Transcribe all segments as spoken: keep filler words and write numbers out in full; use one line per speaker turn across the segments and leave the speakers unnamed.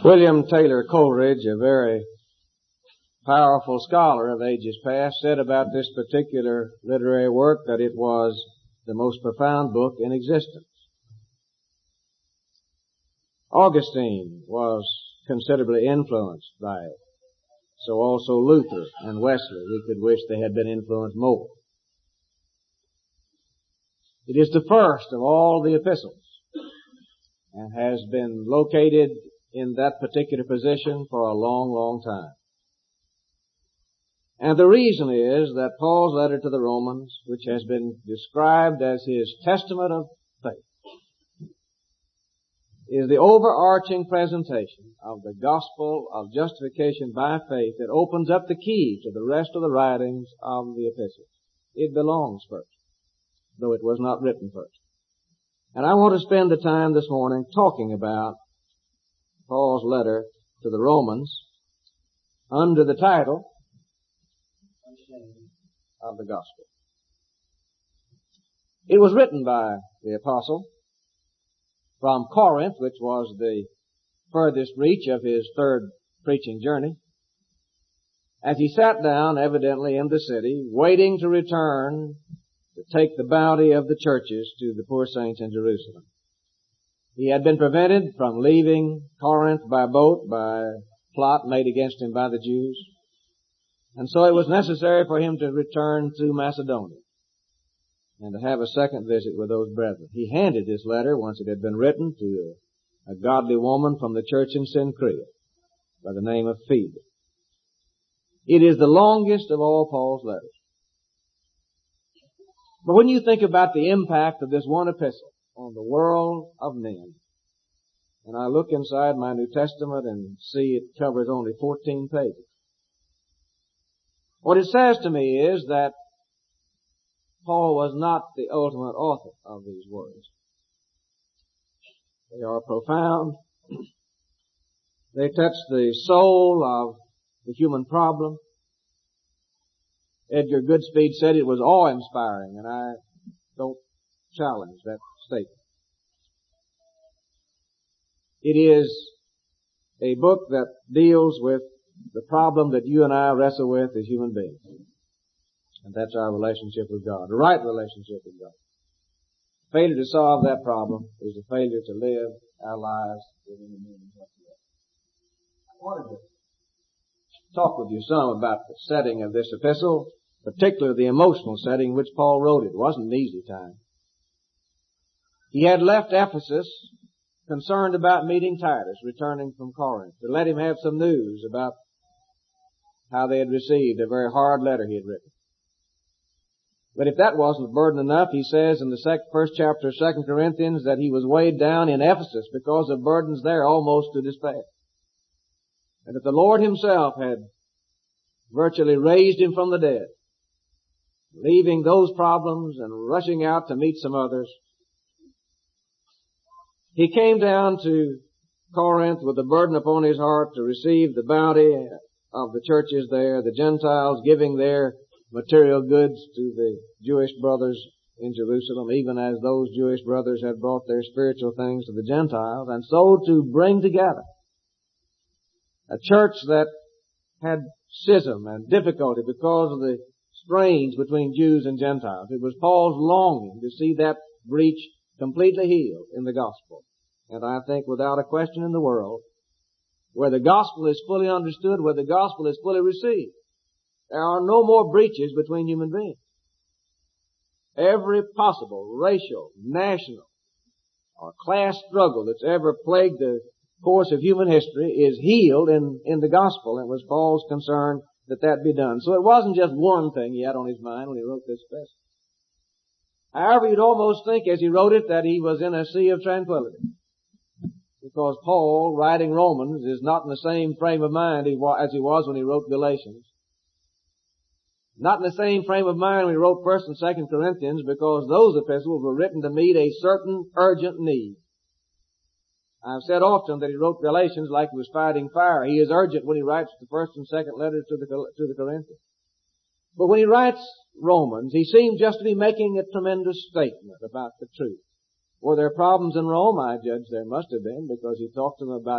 William Taylor Coleridge, a very powerful scholar of ages past, said about this particular literary work that it was the most profound book in existence. Augustine was considerably influenced by it. So also Luther and Wesley. We could wish they had been influenced more. It is the first of all the epistles and has been located in that particular position for a long, long time. And the reason is that Paul's letter to the Romans, which has been described as his testament of faith, is the overarching presentation of the gospel of justification by faith that opens up the key to the rest of the writings of the epistles. It belongs first, though it was not written first. And I want to spend the time this morning talking about Paul's letter to the Romans under the title of the gospel. It was written by the apostle from Corinth, which was the furthest reach of his third preaching journey, as he sat down evidently in the city, waiting to return to take the bounty of the churches to the poor saints in Jerusalem. He had been prevented from leaving Corinth by boat by a plot made against him by the Jews. And so it was necessary for him to return to Macedonia and to have a second visit with those brethren. He handed this letter, once it had been written, to a, a godly woman from the church in Cenchrea by the name of Phoebe. It is the longest of all Paul's letters. But when you think about the impact of this one epistle on the world of men, and I look inside my New Testament and see it covers only fourteen pages, what it says to me is that Paul was not the ultimate author of these words. They are profound. They touch the soul of the human problem. Edgar Goodspeed said it was awe-inspiring, and I don't challenge that statement. It is a book that deals with the problem that you and I wrestle with as human beings. And that's our relationship with God, the right relationship with God. Failure to solve that problem is a failure to live our lives within the meaning of God. I wanted to talk with you some about the setting of this epistle, particularly the emotional setting in which Paul wrote it. It wasn't an easy time. He had left Ephesus concerned about meeting Titus, returning from Corinth, to let him have some news about how they had received a very hard letter he had written. But if that wasn't burden enough, he says in the second, first chapter of Second Corinthians that he was weighed down in Ephesus because of burdens there almost to despair. And that the Lord himself had virtually raised him from the dead, leaving those problems and rushing out to meet some others. He came down to Corinth with a burden upon his heart to receive the bounty of the churches there, the Gentiles giving their material goods to the Jewish brothers in Jerusalem, even as those Jewish brothers had brought their spiritual things to the Gentiles, and so to bring together a church that had schism and difficulty because of the strains between Jews and Gentiles. It was Paul's longing to see that breach completely healed in the gospel. And I think without a question in the world, where the gospel is fully understood, where the gospel is fully received, there are no more breaches between human beings. Every possible racial, national, or class struggle that's ever plagued the course of human history is healed in, in the gospel, and it was Paul's concern that that be done. So it wasn't just one thing he had on his mind when he wrote this epistle. However, you'd almost think as he wrote it that he was in a sea of tranquility. Because Paul, writing Romans, is not in the same frame of mind as he was when he wrote Galatians. Not in the same frame of mind when he wrote First and Second Corinthians, because those epistles were written to meet a certain urgent need. I've said often that he wrote Galatians like he was fighting fire. He is urgent when he writes the first and second letters to the, to the Corinthians. But when he writes Romans, he seems just to be making a tremendous statement about the truth. Were there problems in Rome? I judge there must have been, because he talked to them about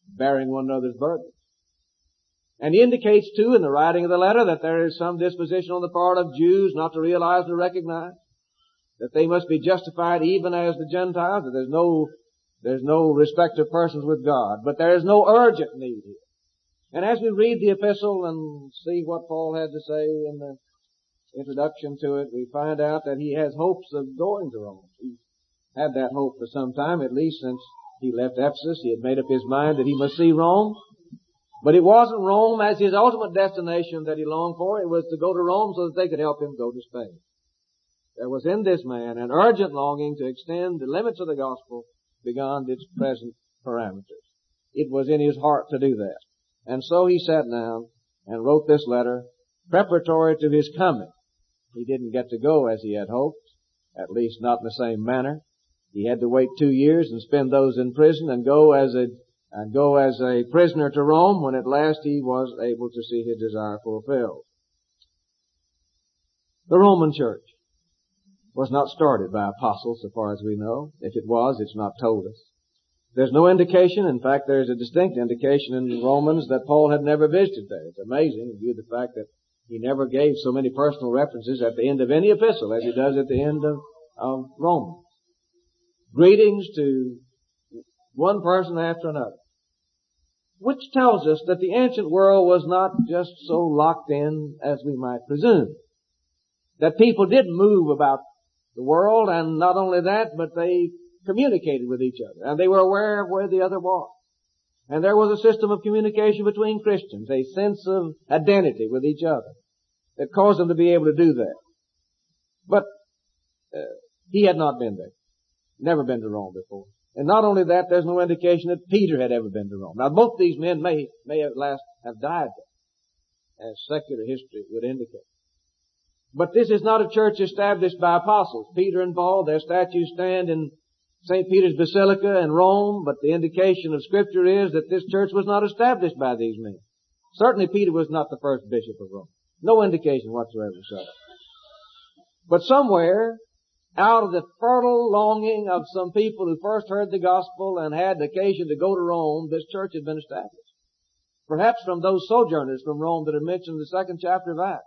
bearing one another's burdens. And he indicates too in the writing of the letter that there is some disposition on the part of Jews not to realize or recognize that they must be justified even as the Gentiles, that there's no, there's no respect of persons with God. But there is no urgent need here. And as we read the epistle and see what Paul had to say in the introduction to it, we find out that he has hopes of going to Rome. He had that hope for some time, at least since he left Ephesus. He had made up his mind that he must see Rome. But it wasn't Rome as his ultimate destination that he longed for. It was to go to Rome so that they could help him go to Spain. There was in this man an urgent longing to extend the limits of the gospel beyond its present parameters. It was in his heart to do that. And so he sat down and wrote this letter preparatory to his coming. He didn't get to go as he had hoped, at least not in the same manner. He had to wait two years and spend those in prison and go as a and go as a prisoner to Rome when at last he was able to see his desire fulfilled. The Roman church was not started by apostles, so far as we know. If it was, it's not told us. There's no indication, in fact there's a distinct indication in Romans that Paul had never visited there. It's amazing in view of the fact that he never gave so many personal references at the end of any epistle as he does at the end of, of Romans. Greetings to one person after another. Which tells us that the ancient world was not just so locked in as we might presume. That people did move about the world, and not only that, but they communicated with each other, and they were aware of where the other was. And there was a system of communication between Christians, a sense of identity with each other that caused them to be able to do that. But uh, he had not been there. Never been to Rome before. And not only that, there's no indication that Peter had ever been to Rome. Now both these men may, may at last have died there, as secular history would indicate. But this is not a church established by apostles. Peter and Paul, their statues stand in Saint Peter's Basilica in Rome, but the indication of Scripture is that this church was not established by these men. Certainly Peter was not the first bishop of Rome. No indication whatsoever of that. But somewhere, out of the fertile longing of some people who first heard the gospel and had occasion to go to Rome, this church had been established. Perhaps from those sojourners from Rome that are mentioned in the second chapter of Acts,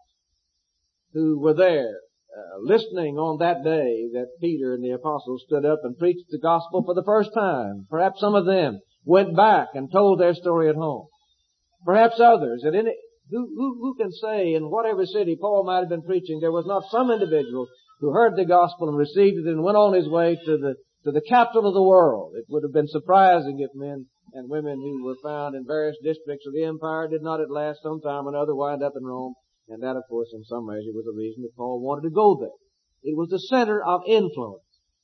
who were there, uh, listening on that day that Peter and the apostles stood up and preached the gospel for the first time. Perhaps some of them went back and told their story at home. Perhaps others, at any, who, who, who can say in whatever city Paul might have been preaching, there was not some individual who heard the gospel and received it and went on his way to the, to the capital of the world. It would have been surprising if men and women who were found in various districts of the empire did not at last sometime or another wind up in Rome. And that, of course, in some measure was the reason that Paul wanted to go there. It was the center of influence.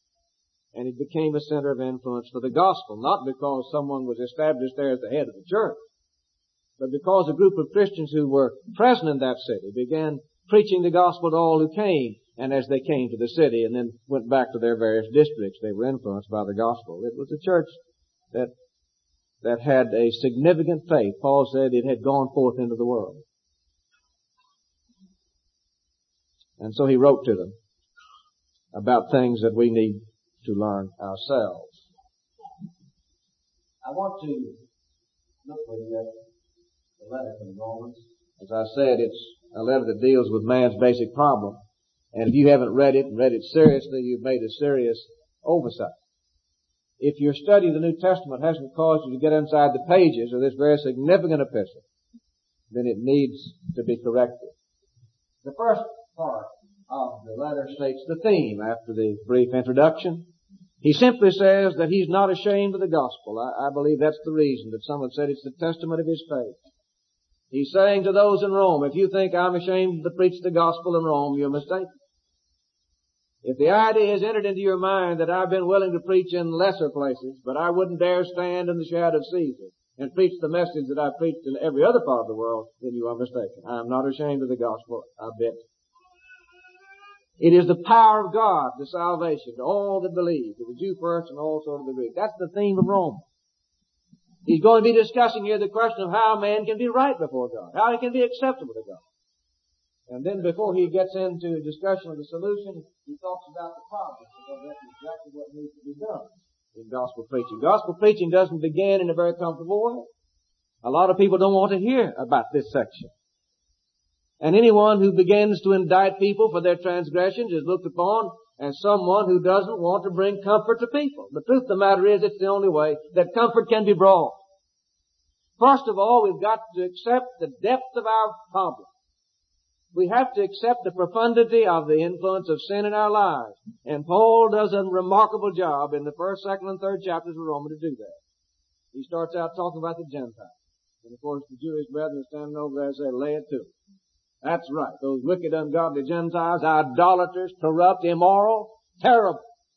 And it became a center of influence for the gospel, not because someone was established there as the head of the church, but because a group of Christians who were present in that city began preaching the gospel to all who came. And as they came to the city and then went back to their various districts, they were influenced by the gospel. It was a church that, that had a significant faith. Paul said it had gone forth into the world. And so he wrote to them about things that we need to learn ourselves. I want to look with you at the letter from Romans. As I said, it's a letter that deals with man's basic problem. And if you haven't read it and read it seriously, you've made a serious oversight. If your study of the New Testament hasn't caused you to get inside the pages of this very significant epistle, then it needs to be corrected. The first part of the letter states the theme after the brief introduction. He simply says that he's not ashamed of the gospel. I, I believe that's the reason that some have said it's the testament of his faith. He's saying to those in Rome, if you think I'm ashamed to preach the gospel in Rome, you're mistaken. If the idea has entered into your mind that I've been willing to preach in lesser places, but I wouldn't dare stand in the shadow of Caesar and preach the message that I've preached in every other part of the world, then you are mistaken. I'm not ashamed of the gospel, I bet. It is the power of God to salvation to all that believe, to the Jew first and also to the Greek. That's the theme of Romans. He's going to be discussing here the question of how man can be right before God, how he can be acceptable to God. And then before he gets into a discussion of the solution, he talks about the problem, because that's exactly what needs to be done. in gospel preaching. Gospel preaching doesn't begin in a very comfortable way. A lot of people don't want to hear about this section. And anyone who begins to indict people for their transgressions is looked upon as someone who doesn't want to bring comfort to people. The truth of the matter is, it's the only way that comfort can be brought. First of all, we've got to accept the depth of our problem. We have to accept the profundity of the influence of sin in our lives. And Paul does a remarkable job in the first, second, and third chapters of Romans to do that. He starts out talking about the Gentiles. And of course, the Jewish brethren standing over there say, lay it to them. That's right. Those wicked, ungodly Gentiles, idolaters, corrupt, immoral, terrible.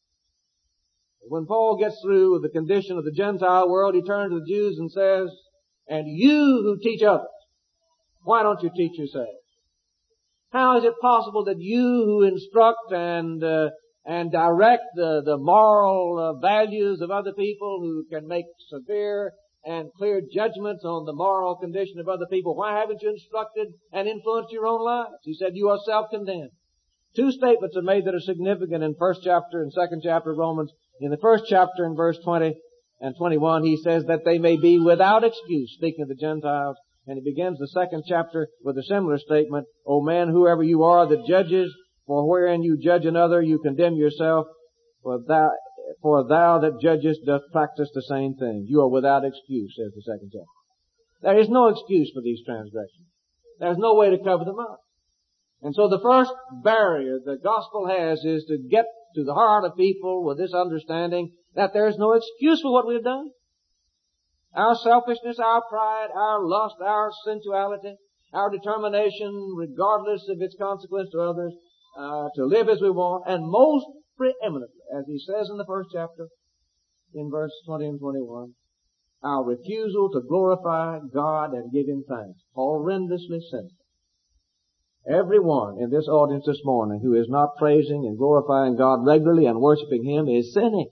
When Paul gets through with the condition of the Gentile world, he turns to the Jews and says, and you who teach others, why don't you teach yourselves? How is it possible that you who instruct and uh, and direct the, the moral uh, values of other people, who can make severe and clear judgments on the moral condition of other people, why haven't you instructed and influenced your own lives? He said, you are self-condemned. Two statements are made that are significant in first chapter and second chapter of Romans. In the first chapter, in verse twenty and twenty-one, he says that they may be without excuse, speaking of the Gentiles. And he begins the second chapter with a similar statement, O man, whoever you are that judges, for wherein you judge another, you condemn yourself, for thou, for thou that judgest doth practice the same thing. You are without excuse, says the second chapter. There is no excuse for these transgressions. There's no way to cover them up. And so the first barrier the gospel has is to get to the heart of people with this understanding that there is no excuse for what we've done. Our selfishness, our pride, our lust, our sensuality, our determination, regardless of its consequence to others, uh, to live as we want, and most preeminently, as he says in the first chapter, in verse twenty and twenty-one, our refusal to glorify God and give Him thanks. Horrendously sinful. Everyone in this audience this morning who is not praising and glorifying God regularly and worshiping Him is sinning.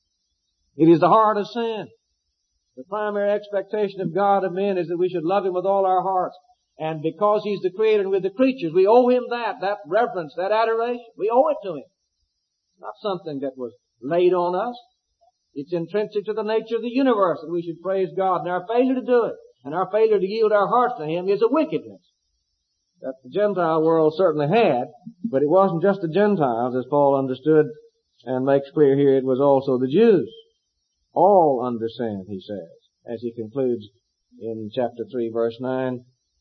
It is the heart of sin. The primary expectation of God of men is that we should love Him with all our hearts. And because He's the Creator and we're the creatures, we owe Him that, that reverence, that adoration. We owe it to Him. It's not something that was laid on us. It's intrinsic to the nature of the universe that we should praise God. And our failure to do it, and our failure to yield our hearts to Him, is a wickedness that the Gentile world certainly had. But it wasn't just the Gentiles, as Paul understood and makes clear here. It was also the Jews. All under sin, he says, as he concludes in chapter three, verse nine.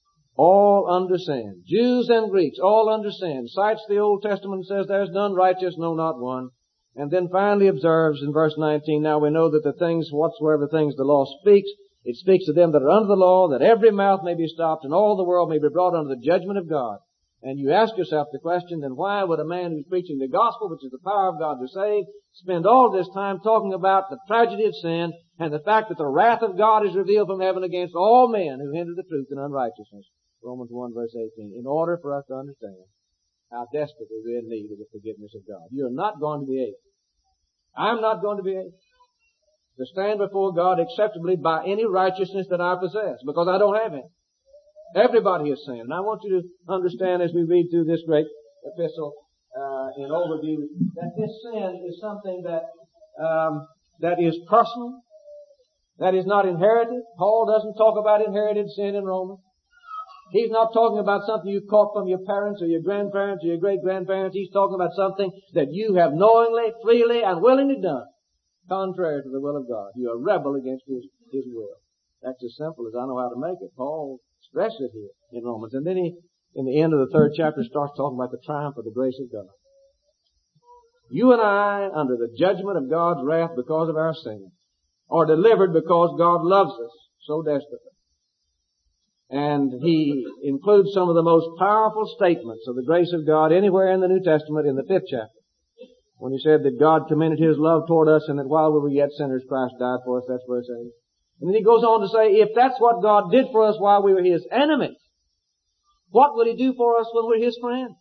All under sin. Jews and Greeks, all under sin. Cites the Old Testament and says, there's none righteous, no, not one. And then finally observes in verse nineteen, now we know that the things, whatsoever things the law speaks, it speaks to them that are under the law, that every mouth may be stopped and all the world may be brought under the judgment of God. And you ask yourself the question, then why would a man who's preaching the gospel, which is the power of God to save, spend all this time talking about the tragedy of sin and the fact that the wrath of God is revealed from heaven against all men who hinder the truth in unrighteousness? Romans one verse eighteen. In order for us to understand how desperately we're in need of the forgiveness of God. You're not going to be able. I'm not going to be able to stand before God acceptably by any righteousness that I possess, because I don't have any. Everybody has sinned. And I want you to understand as we read through this great epistle, uh, in overview, that this sin is something that, um, that is personal, that is not inherited. Paul doesn't talk about inherited sin in Romans. He's not talking about something you caught from your parents or your grandparents or your great-grandparents. He's talking about something that you have knowingly, freely, and willingly done, contrary to the will of God. You are a rebel against His, His will. That's as simple as I know how to make it. Paul stresses it here in Romans. And then he, in the end of the third chapter, starts talking about the triumph of the grace of God. You and I, under the judgment of God's wrath because of our sin, are delivered because God loves us so desperately. And he includes some of the most powerful statements of the grace of God anywhere in the New Testament in the fifth chapter, when he said that God commended His love toward us and that while we were yet sinners, Christ died for us. That's verse eight. And then he goes on to say, if that's what God did for us while we were His enemies, what will He do for us when we're His friends?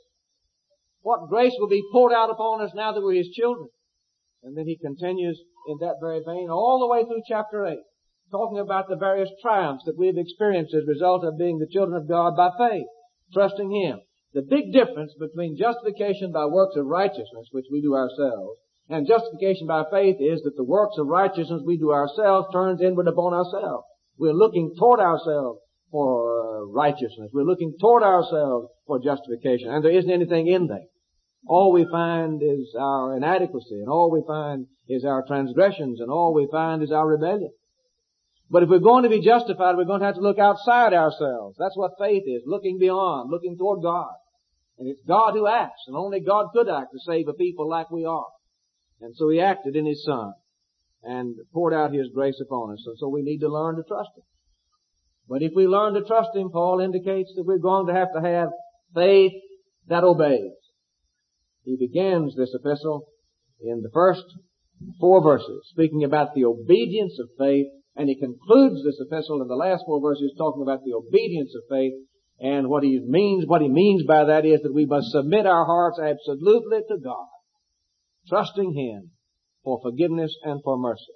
What grace will be poured out upon us now that we're His children? And then he continues in that very vein all the way through chapter eight, talking about the various triumphs that we've experienced as a result of being the children of God by faith, trusting Him. The big difference between justification by works of righteousness, which we do ourselves, And justification by faith is that the works of righteousness we do ourselves turns inward upon ourselves. We're looking toward ourselves for righteousness. We're looking toward ourselves for justification. And there isn't anything in there. All we find is our inadequacy, and all we find is our transgressions, and all we find is our rebellion. But if we're going to be justified, we're going to have to look outside ourselves. That's what faith is, looking beyond, looking toward God. And it's God who acts, and only God could act to save a people like we are. And so He acted in His Son, and poured out His grace upon us. And so we need to learn to trust Him. But if we learn to trust Him, Paul indicates that we're going to have to have faith that obeys. He begins this epistle in the first four verses, speaking about the obedience of faith, and he concludes this epistle in the last four verses talking about the obedience of faith, and what he means, what he means by that is that we must submit our hearts absolutely to God, trusting Him for forgiveness and for mercy.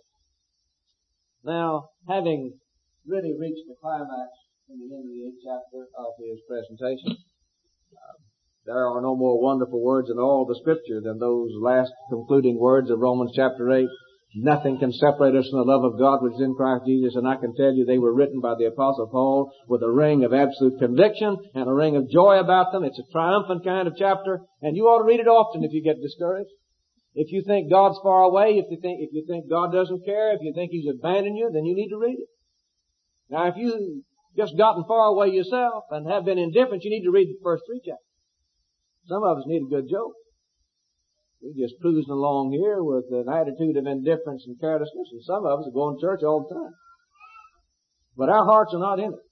Now, having really reached the climax in the end of the eighth chapter of his presentation, uh, there are no more wonderful words in all the Scripture than those last concluding words of Romans chapter eight. Nothing can separate us from the love of God which is in Christ Jesus. And I can tell you they were written by the Apostle Paul with a ring of absolute conviction and a ring of joy about them. It's a triumphant kind of chapter, and you ought to read it often if you get discouraged. If you think God's far away, if you think, if you think God doesn't care, if you think He's abandoned you, then you need to read it. Now, if you just gotten far away yourself and have been indifferent, you need to read the first three chapters. Some of us need a good joke. We're just cruising along here with an attitude of indifference and carelessness, and some of us are going to church all the time. But our hearts are not in it.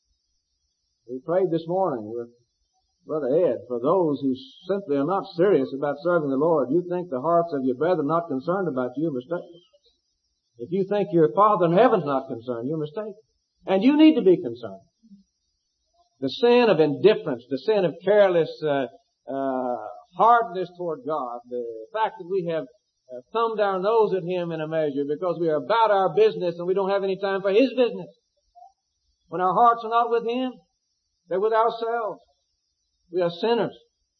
We prayed this morning with Brother Ed for those who simply are not serious about serving the Lord. You think the hearts of your brethren not concerned about you, you're mistaken. If you think your Father in heaven's not concerned, you're mistaken. And you need to be concerned. The sin of indifference, the sin of careless uh, uh hardness toward God, the fact that we have uh, thumbed our nose at Him in a measure because we are about our business and we don't have any time for His business. When our hearts are not with Him, they're with ourselves. We are sinners.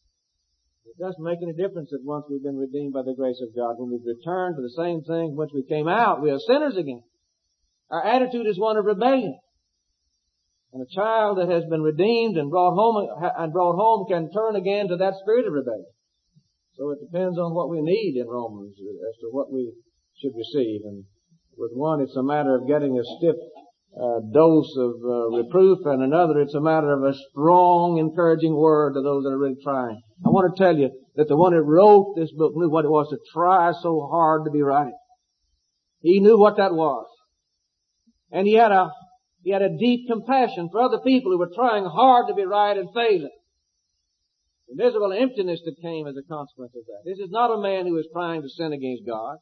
It doesn't make any difference that once we've been redeemed by the grace of God, when we've returned to the same thing once we came out, we are sinners again. Our attitude is one of rebellion. And a child that has been redeemed and brought home and brought home can turn again to that spirit of rebellion. So it depends on what we need in Romans as to what we should receive. And with one, it's a matter of getting a stiff uh, dose of uh, reproof, and another, it's a matter of a strong, encouraging word to those that are really trying. I want to tell you that the one that wrote this book knew what it was to try so hard to be right. He knew what that was, and he had a He had a deep compassion for other people who were trying hard to be right and failing. The miserable emptiness that came as a consequence of that. This is not a man who is trying to sin against God.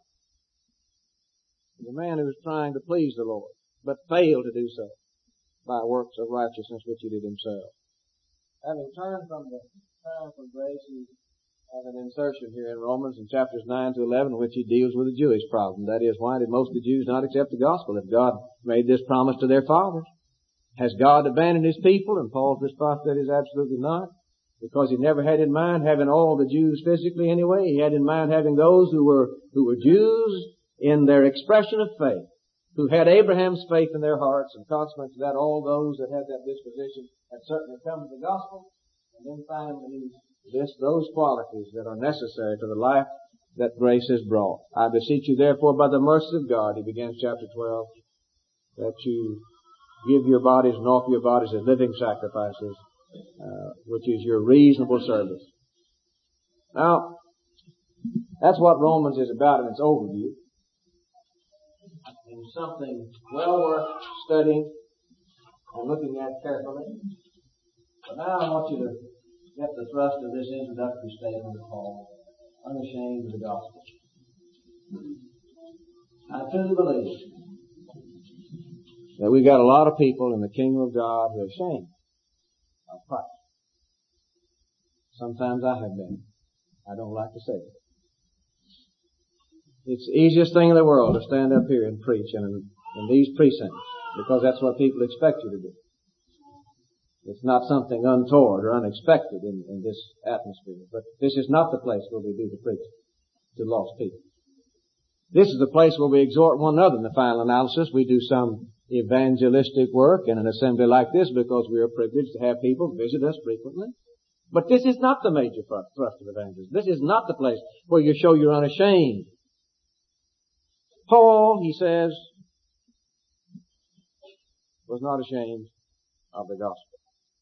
It's a man who is trying to please the Lord, but failed to do so by works of righteousness which he did himself. Having turned from the triumphant grace, he has an insertion here in Romans in chapters nine to eleven in which he deals with the Jewish problem. That is, why did most of the Jews not accept the gospel if God made this promise to their fathers? Has God abandoned His people? And Paul's response to that is absolutely not. Because He never had in mind having all the Jews physically anyway. He had in mind having those who were, who were Jews in their expression of faith, who had Abraham's faith in their hearts, and consequent to that, all those that had that disposition had certainly come to the gospel. And then finally, this, those qualities that are necessary to the life that grace has brought. I beseech you therefore by the mercies of God, he begins chapter twelve, that you give your bodies and offer your bodies as living sacrifices, uh, which is your reasonable service. Now, that's what Romans is about in its overview. And something well worth studying and looking at carefully. But now I want you to get the thrust of this introductory statement of Paul, unashamed of the gospel. I truly believe that we've got a lot of people in the kingdom of God who are ashamed of Christ. Sometimes I have been. I don't like to say it. It's the easiest thing in the world to stand up here and preach in, in these precincts, because that's what people expect you to do. It's not something untoward or unexpected in, in this atmosphere. But this is not the place where we do the preaching. to lost people. This is the place where we exhort one another in the final analysis. We do some evangelistic work in an assembly like this because we are privileged to have people visit us frequently. But this is not the major thrust of evangelism. This is not the place where you show you're unashamed. Paul, he says, was not ashamed of the gospel.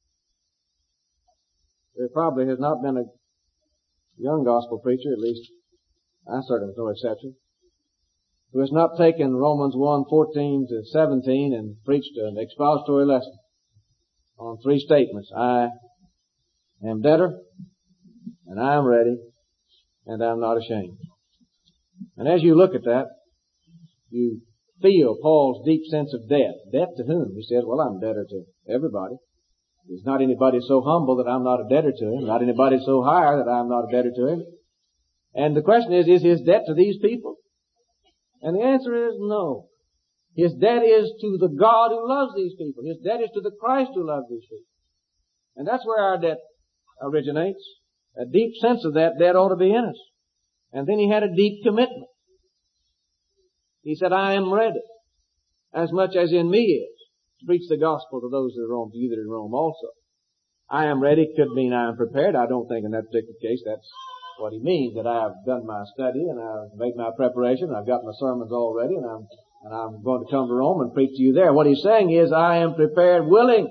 There probably has not been a young gospel preacher, at least I certainly was no exception, who has not taken Romans one, fourteen to seventeen and preached an expository lesson on three statements. I am debtor, and I am ready, and I am not ashamed. And as you look at that, you feel Paul's deep sense of debt. Debt to whom? He says, well, I'm debtor to everybody. There's not anybody so humble that I'm not a debtor to him. Not anybody so high that I'm not a debtor to him. And the question is, is his debt to these people? And the answer is no. His debt is to the God who loves these people. His debt is to the Christ who loves these people. And that's where our debt originates. A deep sense of that debt ought to be in us. And then he had a deep commitment. He said, I am ready, as much as in me is, to preach the gospel to those that are Rome, to you that are in Rome also. I am ready could mean I am prepared. I don't think in that particular case that's what he means, that I have done my study and I've made my preparation, and I've got my sermons all ready, and I'm, and I'm going to come to Rome and preach to you there. What he's saying is, I am prepared, willing.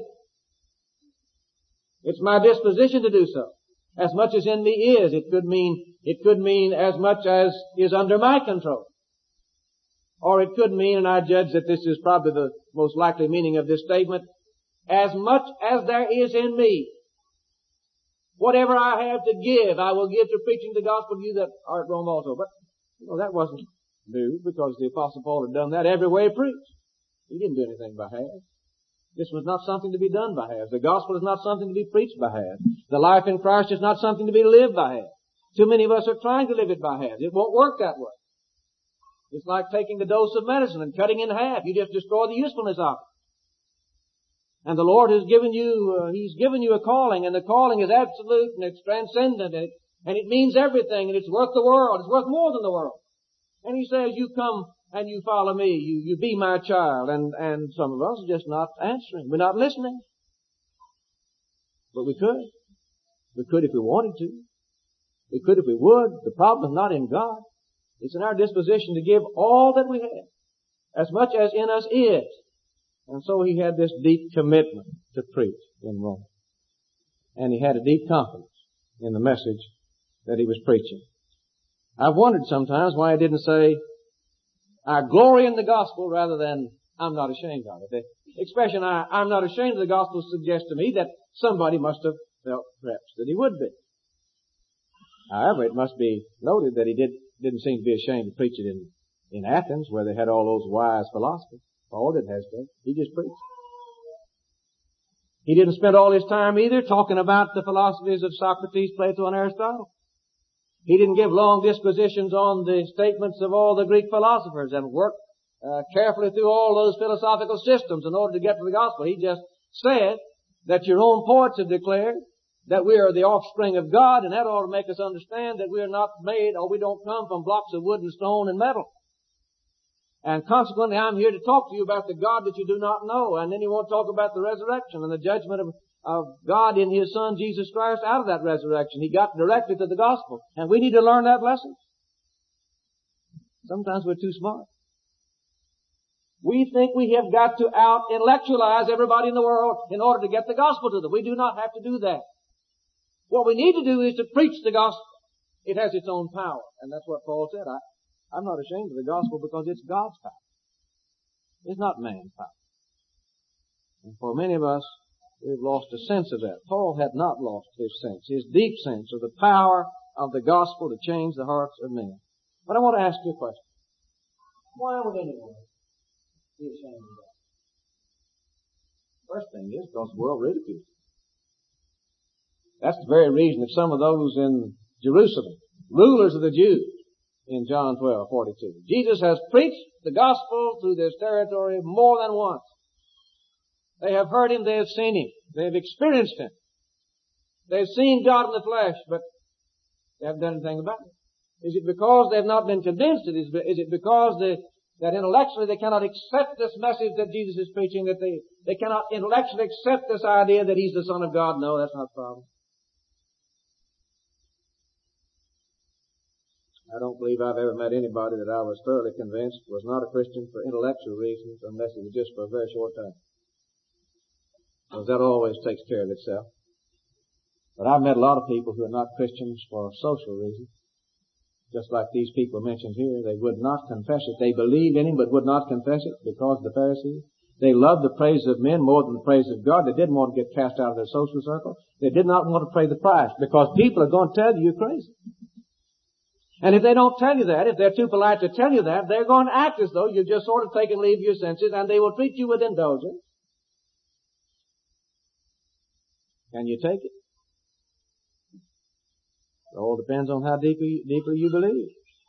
It's my disposition to do so. As much as in me is. It could mean, it could mean as much as is under my control. Or it could mean, and I judge that this is probably the most likely meaning of this statement, as much as there is in me. Whatever I have to give, I will give to preaching the gospel to you that are at Rome also. But, you know, that wasn't new, because the Apostle Paul had done that everywhere he preached. He didn't do anything by half. This was not something to be done by half. The gospel is not something to be preached by half. The life in Christ is not something to be lived by half. Too many of us are trying to live it by half. It won't work that way. It's like taking a dose of medicine and cutting it in half. You just destroy the usefulness of it. And the Lord has given you, uh, He's given you a calling, and the calling is absolute and it's transcendent, and it, and it means everything, and it's worth the world. It's worth more than the world. And He says, you come and you follow me. You, you be my child. And, and some of us are just not answering. We're not listening. But we could. We could if we wanted to. We could if we would. The problem is not in God. It's in our disposition to give all that we have, as much as in us is. And so he had this deep commitment to preach in Rome. And he had a deep confidence in the message that he was preaching. I've wondered sometimes why he didn't say, I glory in the gospel, rather than I'm not ashamed of it. The expression, I, I'm not ashamed of the gospel, suggests to me that somebody must have felt perhaps that he would be. However, it must be noted that he did didn't seem to be ashamed to preach it in, in Athens, where they had all those wise philosophers. Paul didn't hesitate. He just preached. He didn't spend all his time either talking about the philosophies of Socrates, Plato, and Aristotle. He didn't give long disquisitions on the statements of all the Greek philosophers and work uh, carefully through all those philosophical systems in order to get to the gospel. He just said that your own poets have declared that we are the offspring of God, and that ought to make us understand that we are not made, or we don't come from blocks of wood and stone and metal. And consequently, I'm here to talk to you about the God that you do not know. And then he won't talk about the resurrection and the judgment of, of God in His Son, Jesus Christ, out of that resurrection. He got directly to the gospel. And we need to learn that lesson. Sometimes we're too smart. We think we have got to out-intellectualize everybody in the world in order to get the gospel to them. We do not have to do that. What we need to do is to preach the gospel. It has its own power. And that's what Paul said. I, I'm not ashamed of the gospel because it's God's power. It's not man's power. And for many of us, we've lost a sense of that. Paul had not lost his sense, his deep sense of the power of the gospel to change the hearts of men. But I want to ask you a question. Why would anyone be ashamed of that? First thing is because the world ridicules it. That's the very reason that some of those in Jerusalem, rulers of the Jews, in John twelve forty-two, Jesus has preached the gospel through this territory more than once. They have heard Him, they have seen Him, they have experienced Him. They've seen God in the flesh, but they haven't done anything about it. Is it because they have not been convinced? Is it because they, that intellectually they cannot accept this message that Jesus is preaching, that they, they cannot intellectually accept this idea that He's the Son of God? No, that's not the problem. I don't believe I've ever met anybody that I was thoroughly convinced was not a Christian for intellectual reasons unless it was just for a very short time. Because that always takes care of itself. But I've met a lot of people who are not Christians for social reasons. Just like these people mentioned here, they would not confess it. They believed in Him but would not confess it because of the Pharisees. They loved the praise of men more than the praise of God. They didn't want to get cast out of their social circle. They did not want to pay the price because people are going to tell you you're crazy. And if they don't tell you that, if they're too polite to tell you that, they're going to act as though you're just sort of taking leave of your senses, and they will treat you with indulgence. Can you take it? It all depends on how deeply, deeply you believe.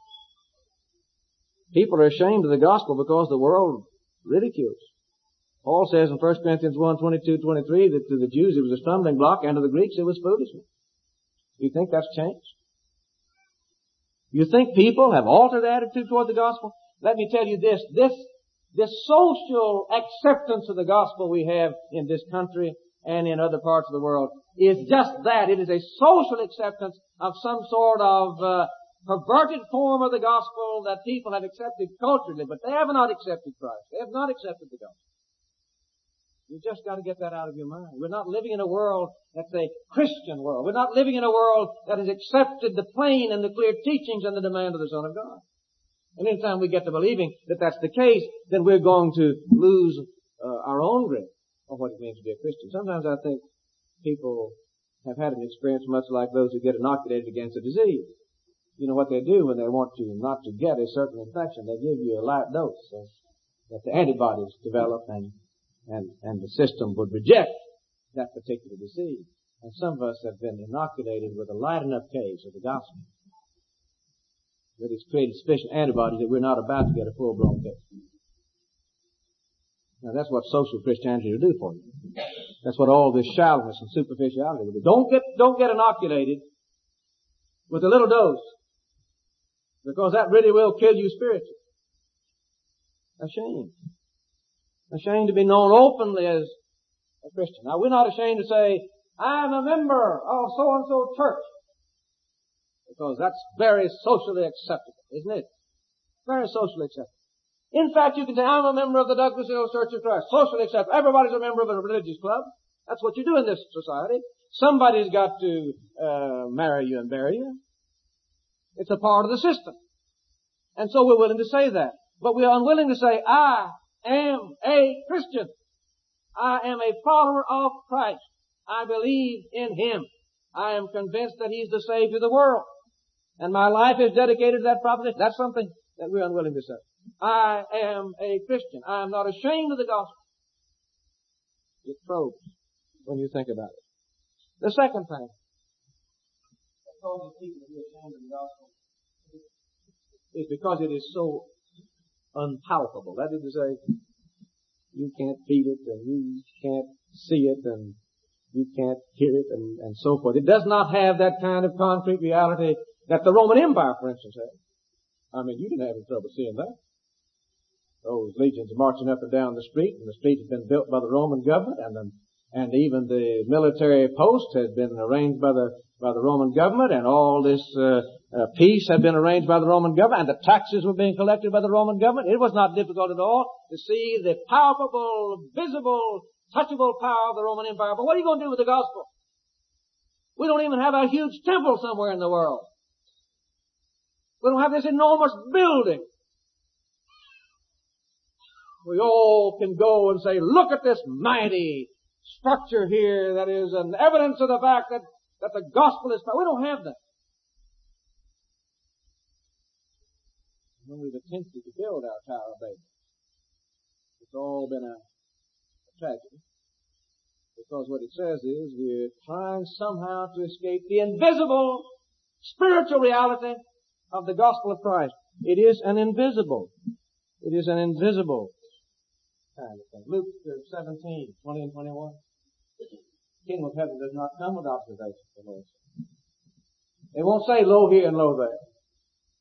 People are ashamed of the gospel because the world ridicules. Paul says in First Corinthians one, twenty-two, twenty-three that to the Jews it was a stumbling block and to the Greeks it was foolishness. You think that's changed? You think people have altered their attitude toward the gospel? Let me tell you this, this, this social acceptance of the gospel we have in this country and in other parts of the world is just that. It is a social acceptance of some sort of uh, perverted form of the gospel that people have accepted culturally, but they have not accepted Christ. They have not accepted the gospel. You just got to get that out of your mind. We're not living in a world that's a Christian world. We're not living in a world that has accepted the plain and the clear teachings and the demand of the Son of God. And anytime we get to believing that that's the case, then we're going to lose uh, our own grip on what it means to be a Christian. Sometimes I think people have had an experience much like those who get inoculated against a disease. You know what they do when they want you not to get a certain infection? They give you a light dose so that the antibodies develop and And, and the system would reject that particular disease. And some of us have been inoculated with a light enough case of the gospel that it's created sufficient antibodies that we're not about to get a full-blown case. Now that's what social Christianity will do for you. That's what all this shallowness and superficiality will do. Don't get, don't get inoculated with a little dose, because that really will kill you spiritually. A shame. Ashamed to be known openly as a Christian. Now, we're not ashamed to say, I'm a member of so-and-so church, because that's very socially acceptable, isn't it? Very socially acceptable. In fact, you can say, I'm a member of the Douglasville Church of Christ. Socially acceptable. Everybody's a member of a religious club. That's what you do in this society. Somebody's got to uh, marry you and bury you. It's a part of the system. And so we're willing to say that. But we are unwilling to say, I am a Christian. I am a follower of Christ. I believe in Him. I am convinced that He's the Savior of the world. And my life is dedicated to that proposition. That's something that we're unwilling to say. I am a Christian. I am not ashamed of the gospel. It probes when you think about it. The second thing that causes people to be ashamed of the gospel is because it is so unpalatable. That is to say, you can't feel it and you can't see it and you can't hear it and, and so forth. It does not have that kind of concrete reality that the Roman Empire, for instance, had. I mean, you didn't have any trouble seeing that. Those legions marching up and down the street, and the street had been built by the Roman government, and the, and even the military post had been arranged by the by the Roman government, and all this uh, uh, peace had been arranged by the Roman government, and the taxes were being collected by the Roman government. It was not difficult at all to see the palpable, visible, touchable power of the Roman Empire. But what are you going to do with the gospel? We don't even have a huge temple somewhere in the world. We don't have this enormous building. We all can go and say, look at this mighty structure here that is an evidence of the fact that, that the gospel is power. We don't have that. When we've attempted to build our Tower of Babel, it's all been a, a tragedy. Because what it says is we're trying somehow to escape the invisible spiritual reality of the gospel of Christ. It is an invisible. It is an invisible kind of thing. Luke seventeen, twenty and twenty-one. The kingdom of heaven does not come with observation, the Lord says. They won't say lo here and lo there.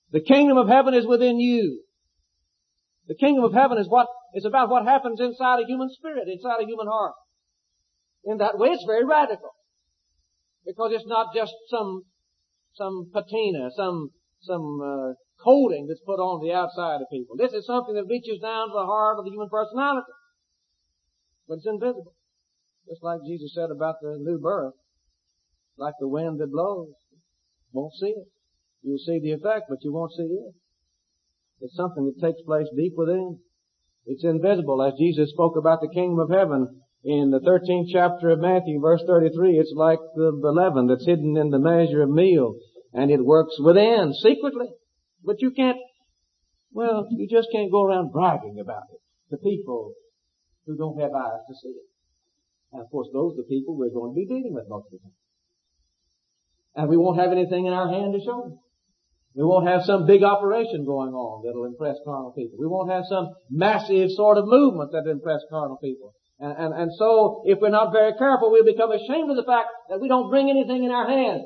The kingdom of heaven is within you. The kingdom of heaven is what, it's about what happens inside a human spirit, inside a human heart. In that way, it's very radical. Because it's not just some, some patina, some, some, uh, coating that's put on the outside of people. This is something that reaches down to the heart of the human personality. But it's invisible. Just like Jesus said about the new birth. Like the wind that blows. Won't see it. You'll see the effect, but you won't see it. It's something that takes place deep within. It's invisible. As Jesus spoke about the kingdom of heaven in the thirteenth chapter of Matthew, verse thirty-three, it's like the, the leaven that's hidden in the measure of meal. And it works within, secretly. But you can't, well, you just can't go around bragging about it to people who don't have eyes to see it. And of course, those are the people we're going to be dealing with most of the time. And we won't have anything in our hand to show them. We won't have some big operation going on that'll impress carnal people. We won't have some massive sort of movement that'll impress carnal people. And, and, and so, if we're not very careful, we'll become ashamed of the fact that we don't bring anything in our hand.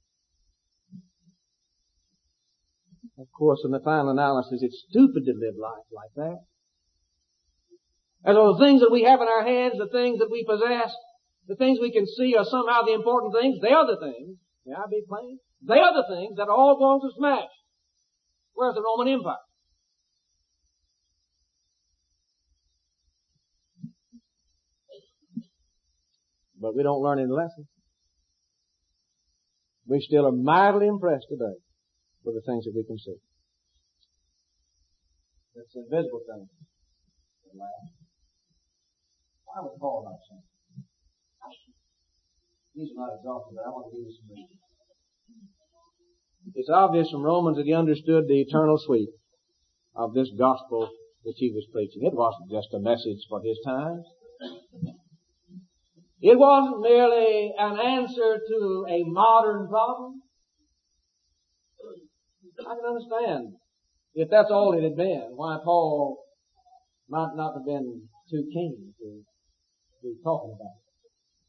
Of course, in the final analysis, it's stupid to live life like that. And so the things that we have in our hands, the things that we possess, the things we can see are somehow the important things. They are the things, may I be plain? They are the things that are all going to smash. Where's the Roman Empire? But we don't learn any lessons. We still are mightily impressed today with the things that we can see. That's the invisible thing. Why would Paul not say? These are not exalted, but I want to give you some reasons. It's obvious from Romans that he understood the eternal sweep of this gospel which he was preaching. It wasn't just a message for his times. It wasn't merely an answer to a modern problem. I can understand if that's all it had been, why Paul might not have been too keen to be talking about it.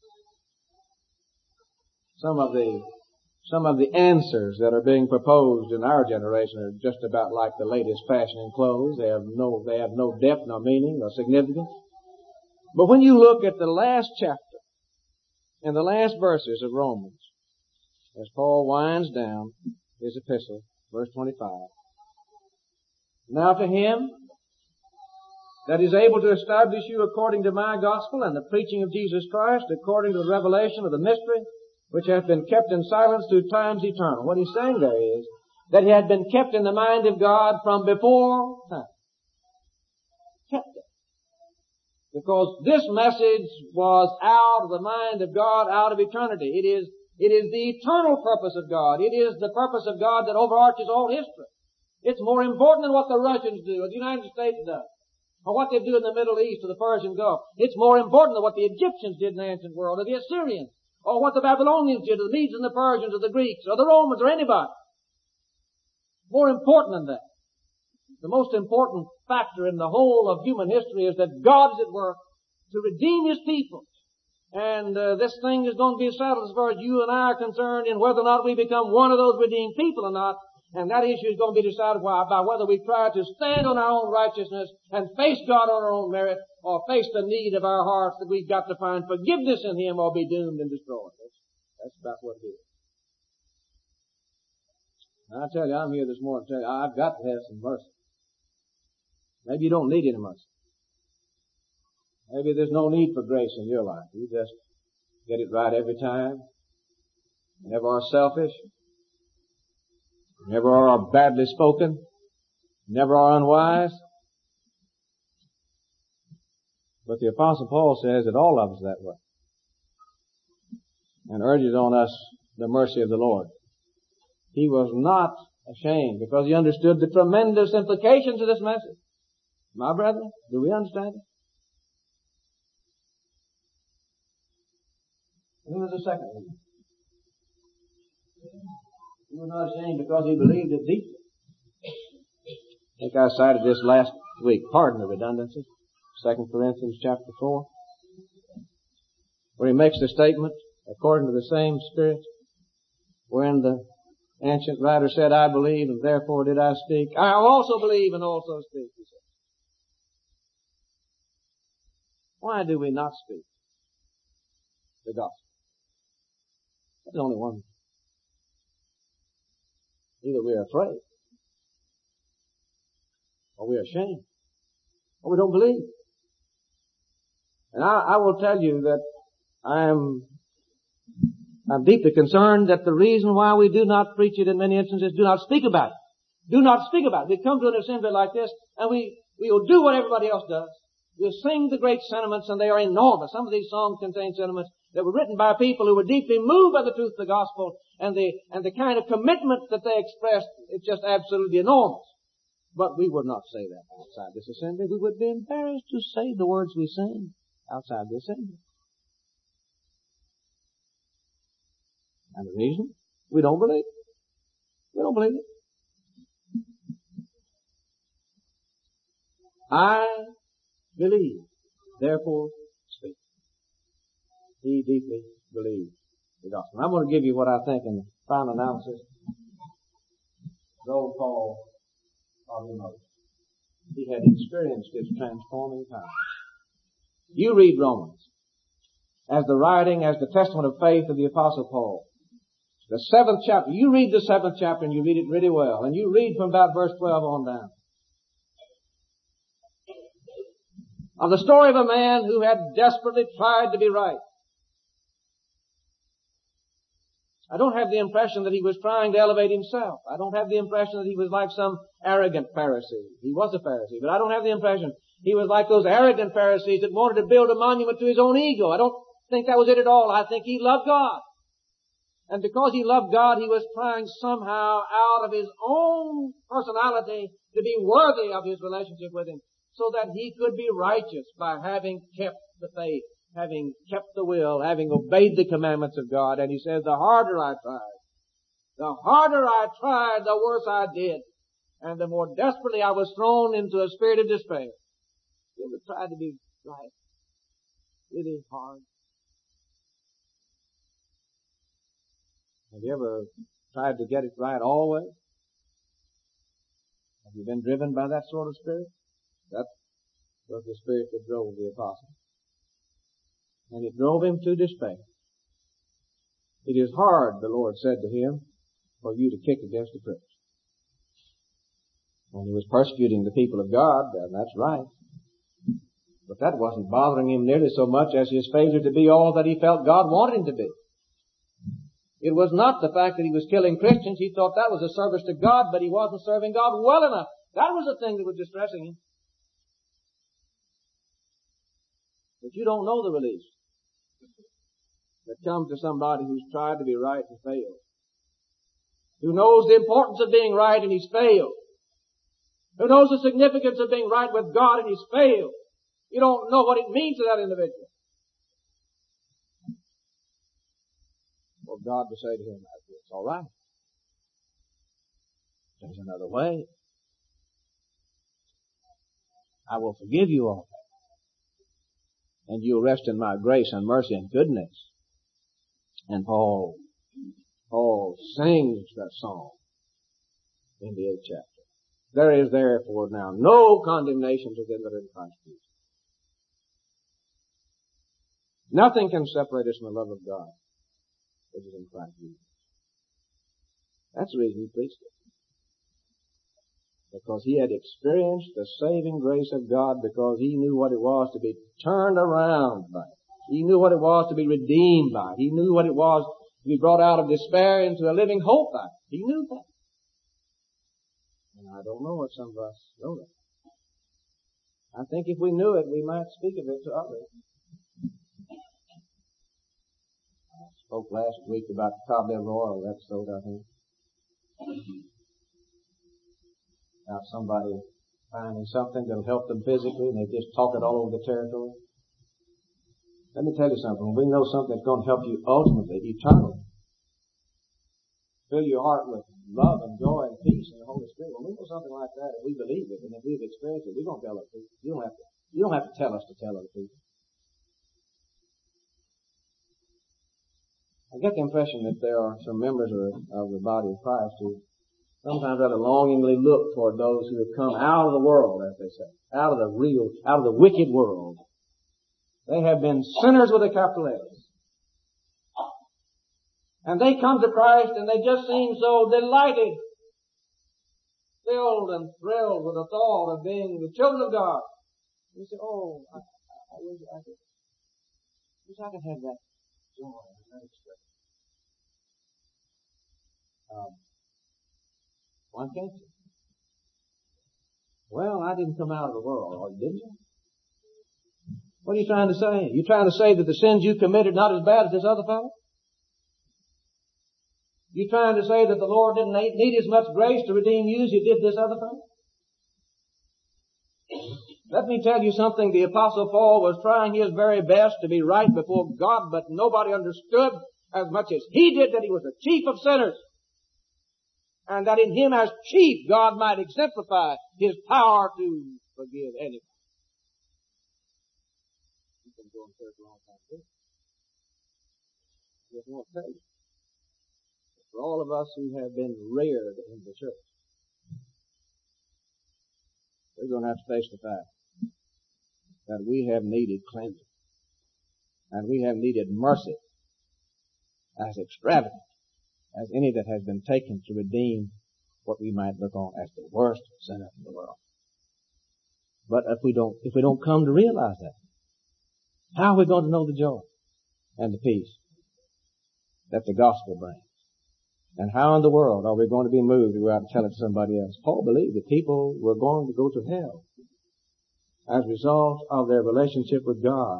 Some of the some of the answers that are being proposed in our generation are just about like the latest fashion in clothes. They have no they have no depth, no meaning, no significance. But when you look at the last chapter and the last verses of Romans, as Paul winds down his epistle, verse twenty-five. Now to him that is able to establish you according to my gospel and the preaching of Jesus Christ, according to the revelation of the mystery, which hath been kept in silence through times eternal. What he's saying there is that he had been kept in the mind of God from before time. Kept it. Because this message was out of the mind of God, out of eternity. It is It is the eternal purpose of God. It is the purpose of God that overarches all history. It's more important than what the Russians do, or the United States does, or what they do in the Middle East or the Persian Gulf. It's more important than what the Egyptians did in the ancient world, or the Assyrians, or what the Babylonians did, or the Medes and the Persians, or the Greeks, or the Romans, or anybody. More important than that. The most important factor in the whole of human history is that God is at work to redeem His people. And uh, this thing is going to be settled as far as you and I are concerned in whether or not we become one of those redeemed people or not. And that issue is going to be decided by whether we try to stand on our own righteousness and face God on our own merit, or face the need of our hearts that we've got to find forgiveness in Him or be doomed and destroyed. That's, that's about what it is. And I tell you, I'm here this morning to tell you, I've got to have some mercy. Maybe you don't need any mercy. Maybe there's no need for grace in your life. You just get it right every time. You never are selfish. You never are badly spoken. You never are unwise. But the Apostle Paul says that all of us are that way. And urges on us the mercy of the Lord. He was not ashamed because he understood the tremendous implications of this message. My brethren, do we understand it? Here was the second reason. He was not ashamed because he believed it deeply. I think I cited this last week. Pardon the redundancy. Second Corinthians chapter four. Where he makes the statement, according to the same Spirit, wherein the Ancient writer said, I believe, and therefore did I speak. I also believe and also speak, he said. Why do we not speak the gospel? That's the only one. Either we're afraid, or we're ashamed, or we don't believe. And I, I will tell you that I am I'm deeply concerned that the reason why we do not preach it in many instances, do not speak about it. Do not speak about it. We come to an assembly like this, and we, we will do what everybody else does. We'll sing the great sentiments, and they are enormous. Some of these songs contain sentiments that were written by people who were deeply moved by the truth of the gospel, and the, and the kind of commitment that they expressed, it's just absolutely enormous. But we would not say that outside this assembly. We would be embarrassed to say the words we sing outside the assembly. And the reason? We don't believe it. We don't believe it. I believe, therefore speak. He deeply believes the gospel. I'm going to give you what I think in the final analysis. The old Paul of Emmaus. He had experienced its transforming power. You read Romans as the writing, as the testament of faith of the Apostle Paul. The seventh chapter. You read the seventh chapter and you read it really well. And you read from about verse twelve on down. Of the story of a man who had desperately tried to be right. I don't have the impression that he was trying to elevate himself. I don't have the impression that he was like some arrogant Pharisee. He was a Pharisee, but I don't have the impression he was like those arrogant Pharisees that wanted to build a monument to his own ego. I don't think that was it at all. I think he loved God. And because he loved God, he was trying somehow out of his own personality to be worthy of his relationship with him so that he could be righteous by having kept the faith, having kept the will, having obeyed the commandments of God. And he says, the harder I tried, the harder I tried, the worse I did. And the more desperately I was thrown into a spirit of despair. You ever tried to be right? Really hard. Have you ever tried to get it right always? Have you been driven by that sort of spirit? That was the spirit that drove the apostle. And it drove him to despair. It is hard, the Lord said to him, for you to kick against the pricks. When he was persecuting the people of God, and that's right. But that wasn't bothering him nearly so much as his failure to be all that he felt God wanted him to be. It was not the fact that he was killing Christians. He thought that was a service to God, but he wasn't serving God well enough. That was the thing that was distressing him. But you don't know the release that comes to somebody who's tried to be right and failed. Who knows the importance of being right and he's failed. Who knows the significance of being right with God and he's failed. You don't know what it means to that individual. For God to say to him, it's all right. There's another way. I will forgive you all that. And you'll rest in my grace and mercy and goodness. And Paul, Paul sings that song in the eighth chapter. There is therefore now no condemnation to them that are in Christ Jesus. Nothing can separate us from the love of God, which is in Christ Jesus. That's the reason he preached it. Because he had experienced the saving grace of God, because he knew what it was to be turned around by it. He knew what it was to be redeemed by it. He knew what it was to be brought out of despair into a living hope by it. He knew that. And I don't know if some of us know that. I think if we knew it, we might speak of it to others. I spoke last week about the Cobblers Royal episode, I think. About somebody finding something that'll help them physically, and they just talk it all over the territory. Let me tell you something. When we know something that's going to help you ultimately, eternally, fill your heart with love and joy and peace and the Holy Spirit. When we know something like that, if we believe it and if we've experienced it, we're going to tell other people. You don't have to. You don't have to tell us to tell other people. I get the impression that there are some members of, of the body of Christ who sometimes rather longingly look toward those who have come out of the world, as they say, out of the real, out of the wicked world. They have been sinners with a capital S. And they come to Christ and they just seem so delighted, filled and thrilled with the thought of being the children of God. You say, oh, I, I, wish I could, wish I could have that joy and that expression. Um, why can't you? Well, I didn't come out of the world, or didn't you? What are you trying to say? You trying to say that the sins you committed not as bad as this other fellow? You trying to say that the Lord didn't need as much grace to redeem you as He did this other fellow? Let me tell you something. The Apostle Paul was trying his very best to be right before God, but nobody understood as much as he did that he was the chief of sinners. And that in him as chief, God might exemplify His power to forgive anyone. You've been going to church a long time too. Just want to tell you. For all of us who have been reared in the church, we're going to have to face the fact that we have needed cleansing. And we have needed mercy as extravagant as any that has been taken to redeem what we might look on as the worst sinner in the world. But if we don't, if we don't come to realize that, how are we going to know the joy and the peace that the gospel brings? And how in the world are we going to be moved to go out and tell it to somebody else? Paul believed that people were going to go to hell as a result of their relationship with God.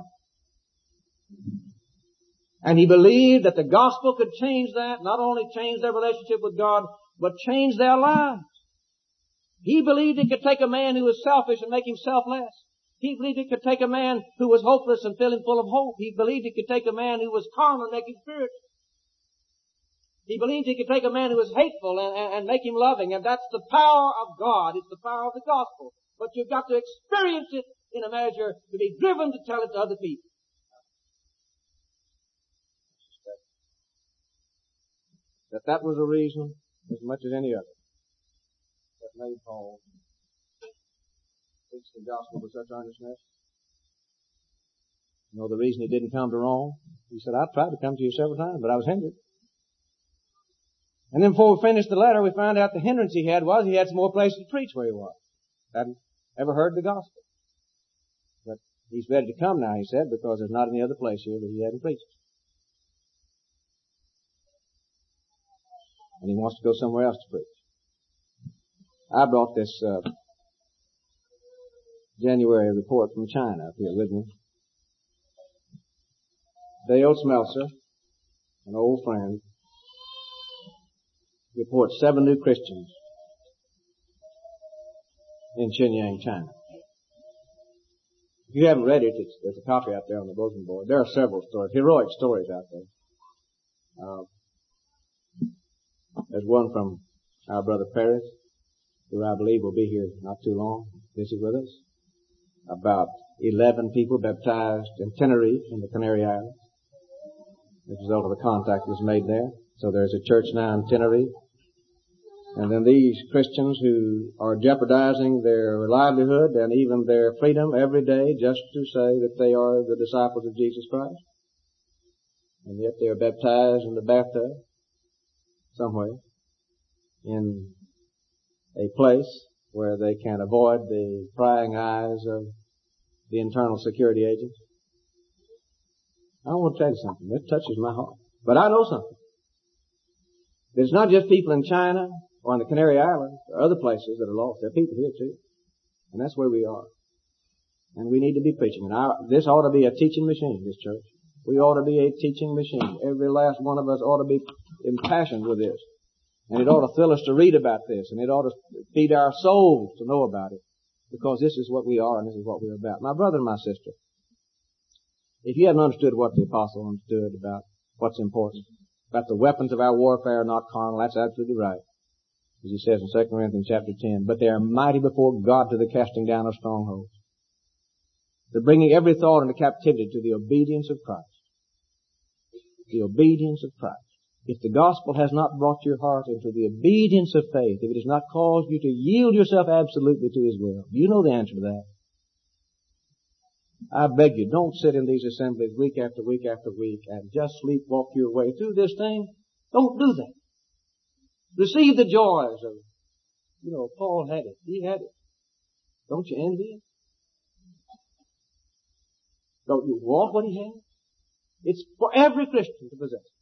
And he believed that the gospel could change that, not only change their relationship with God, but change their lives. He believed it could take a man who was selfish and make him selfless. He believed it could take a man who was hopeless and fill him full of hope. He believed it could take a man who was carnal and make him spiritual. He believed he could take a man who was hateful and, and, and make him loving. And that's the power of God. It's the power of the gospel. But you've got to experience it in a measure to be driven to tell it to other people. That that was a reason, as much as any other, that made Paul preach the gospel with such earnestness. You know the reason he didn't come to Rome? He said, I tried to come to you several times, but I was hindered. And then before we finished the letter, we found out the hindrance he had was he had some more places to preach where he was. Hadn't ever heard the gospel. But he's ready to come now, he said, because there's not any other place here that he hadn't preached. And he wants to go somewhere else to preach. I brought this uh, January report from China up here with me. Dale Smeltzer, an old friend, reports seven new Christians in Shenyang, China. If you haven't read it, it's, there's a copy out there on the bulletin board. There are several stories, heroic stories out there. Uh, There's one from our brother Paris, who I believe will be here not too long, visit with us. About eleven people baptized in Tenerife in the Canary Islands as a result of the contact that was made there. So there's a church now in Tenerife. And then these Christians who are jeopardizing their livelihood and even their freedom every day just to say that they are the disciples of Jesus Christ. And yet they are baptized in the bathtub somewhere in a place where they can avoid the prying eyes of the internal security agents. I want to tell you something. It touches my heart. But I know something. It's not just people in China or on the Canary Islands or other places that are lost. There are people here too. And that's where we are. And we need to be preaching. And our, this ought to be a teaching machine, this church. We ought to be a teaching machine. Every last one of us ought to be impassioned with this. And it ought to thrill us to read about this. And it ought to feed our souls to know about it. Because this is what we are and this is what we're about. My brother and my sister, if you haven't understood what the apostle understood about what's important, about the weapons of our warfare are not carnal, that's absolutely right. As he says in Second Corinthians chapter ten, but they are mighty before God to the casting down of strongholds. They're bringing every thought into captivity to the obedience of Christ. the obedience of Christ. If the gospel has not brought your heart into the obedience of faith, if it has not caused you to yield yourself absolutely to His will, you know the answer to that. I beg you, don't sit in these assemblies week after week after week and just sleepwalk your way through this thing. Don't do that. Receive the joys of, you know, Paul had it. He had it. Don't you envy him? Don't you want what he had? It's for every Christian to possess it.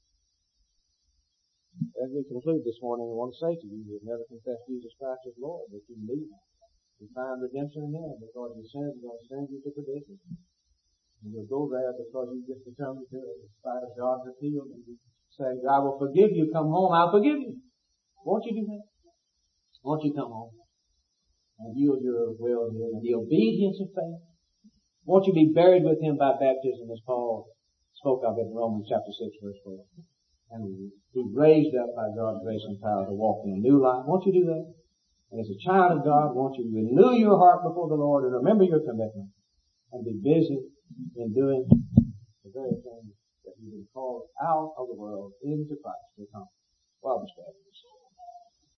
As we conclude this morning, I want to say to you who have never confessed Jesus Christ as Lord, that you need Him. You find redemption in Him, because your sins are going to send you to perdition. And you'll go there because you just determined to, in spite of God's appeal, and you say, I will forgive you, come home, I'll forgive you. Won't you do that? Won't you come home and yield your will to Him in the obedience of faith? Won't you be buried with Him by baptism, as Paul spoke of it in Romans chapter six, verse four? And be raised up by God's grace and power to walk in a new life. Won't you do that? And as a child of God, won't you renew your heart before the Lord and remember your commitment and be busy in doing the very thing that you've been called out of the world into Christ to accomplish.